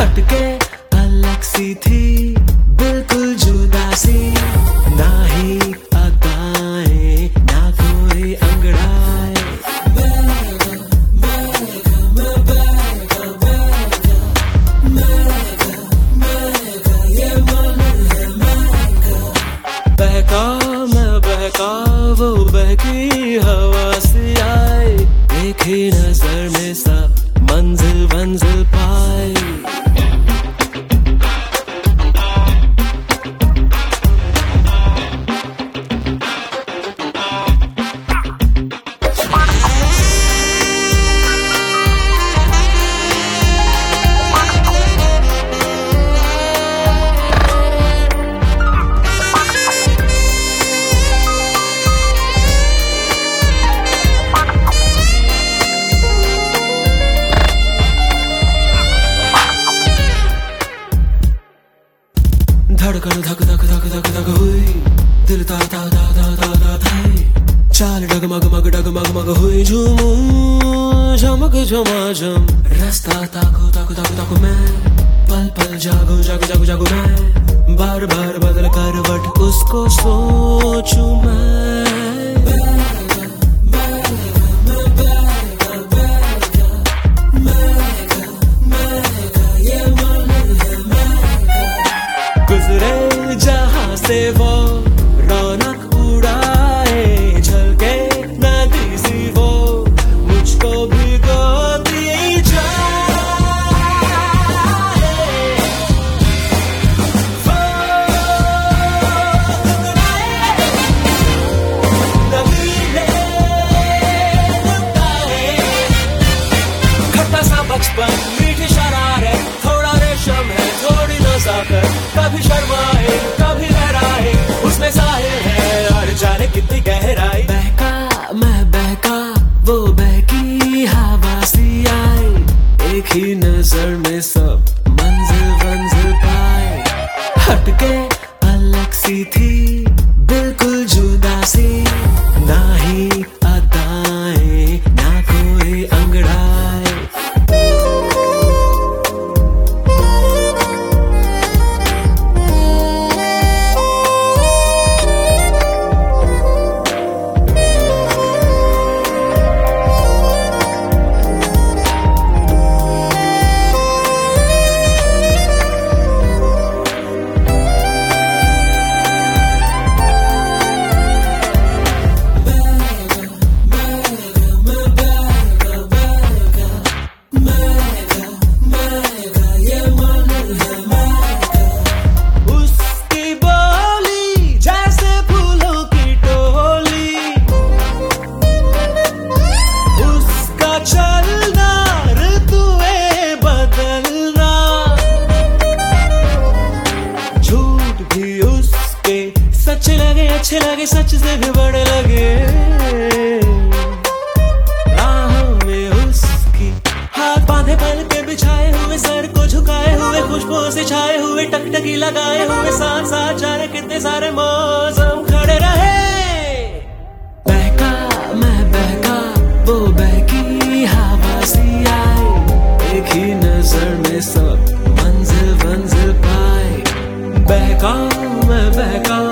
हटके अलग सी थी, बिल्कुल जुदा सी, ना ही अदाएं ना कोई अंगड़ाए। बहका मैं बहका, वो बहकी हवा सी आए, एक ही नजर में सब मंजिल मंजिल पाए। धड़कन धक धक धक धक धक हुई, दिल ता ता ता ता ता ता था, चाल डगमग मग डगमग मग हुई, झूमू झमक झमाझम, रास्ता ताको ताको ताको ताको मैं, पल पल जागो जागो जागो जागो मैं, बार बार बदल करवट उसको सोचूं मैं। गुजरे जहां से वो रौनक उड़ाए, झलके नदी सी वो मुझको भिगोती जाए। खट्टा सा बचपन, मीठी शरारत, थोड़ा रेशम है थोड़ी नजाकत, कभी शर्माए कभी लहराए, उसमें साहिल है और जाने कितनी गहराई। बहका मैं बहका, वो बहकी हवा सी आए, एक ही नजर में सब मंजिल मंजिल पाए। हटके अलग सी थी, बिल्कुल जुदा सी, ना ही अदाएं ना कोई अंगड़ाए। अच्छे लगे सच से भी बड़े लगे, राहों में उसकी हाथ बांधे पल के बिछाए हुए, सर को झुकाए हुए, खुशबू से छाए हुए, टकटकी लगाए हुए, साथ साथ जाने कितने सारे मौसम खड़े रहे। बहका मैं बहका, वो बहकी हवा सी आए, एक ही नजर में सब मंजिल मंजिल पाए। बहका मैं बहका,